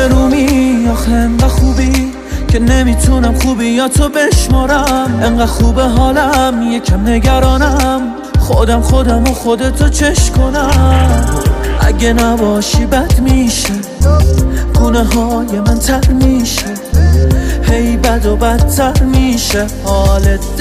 رومی آخه انقدر خوبی که نمیتونم خوبیاتو بشمارم. انقدر خوبه حالم یکم نگرانم، خودم و خودتو چش کنم. اگه نباشی بد میشه، گونه های من تر میشه، هی بد و بدتر میشه حال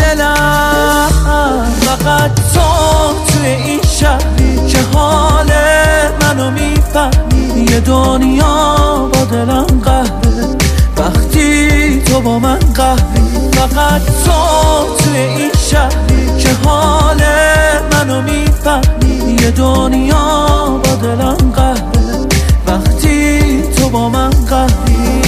دلم. فقط تو توی این شهری که حال منو میفهمی. یه دنیا با دلم قهره وقتی تو با من قهری. فقط تو توی این شهری که حال منو میفهمی. یه دنیا با دلم قهره وقتی تو با من قهری.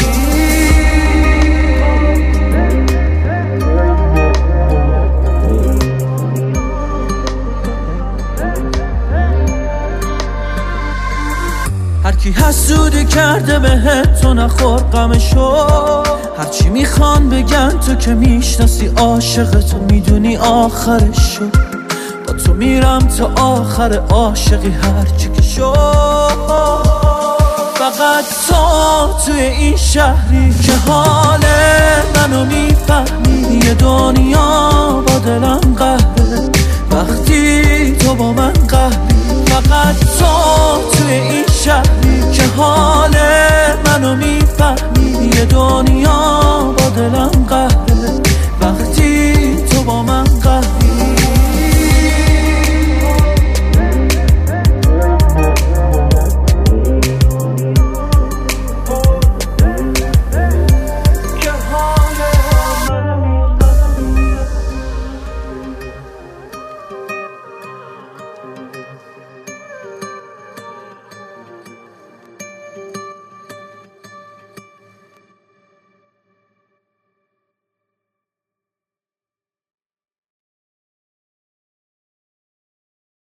هرکی حسودی کرده بهت تو نخور غمشو. هرچی میخوان بگن تو که میشناسی عاشق تو میدونی آخرشو. با تو میرم تا آخر عاشقی هرچی که شو. فقط تو توی این شهری که حال منو میفهمی. یه دنیا با دلم قهره وقتی تو با من قهری. فقط تو توی این شهری که حال